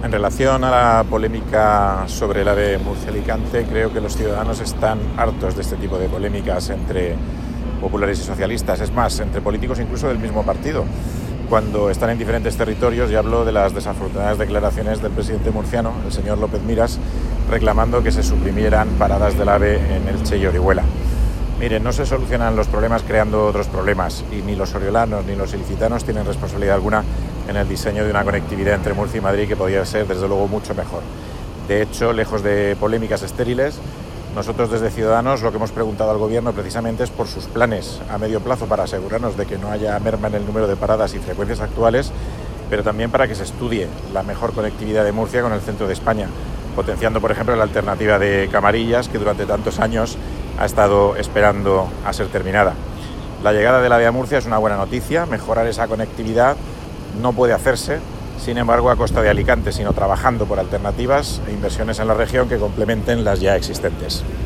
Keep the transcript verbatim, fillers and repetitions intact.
En relación a la polémica sobre el AVE Murcia-Alicante, creo que los ciudadanos están hartos de este tipo de polémicas entre populares y socialistas, es más, entre políticos incluso del mismo partido, cuando están en diferentes territorios, y hablo de las desafortunadas declaraciones del presidente murciano, el señor López Miras, reclamando que se suprimieran paradas del AVE en Elche y Orihuela. Miren, no se solucionan los problemas creando otros problemas, y ni los oriolanos ni los ilicitanos tienen responsabilidad alguna en el diseño de una conectividad entre Murcia y Madrid que podría ser, desde luego, mucho mejor. De hecho, lejos de polémicas estériles, nosotros desde Ciudadanos lo que hemos preguntado al Gobierno precisamente es por sus planes a medio plazo para asegurarnos de que no haya merma en el número de paradas y frecuencias actuales, pero también para que se estudie la mejor conectividad de Murcia con el centro de España, potenciando, por ejemplo, la alternativa de Camarillas, que durante tantos años ha estado esperando a ser terminada. La llegada de la AVE a Murcia es una buena noticia. Mejorar esa conectividad no puede hacerse, sin embargo, a costa de Alicante, sino trabajando por alternativas e inversiones en la región que complementen las ya existentes.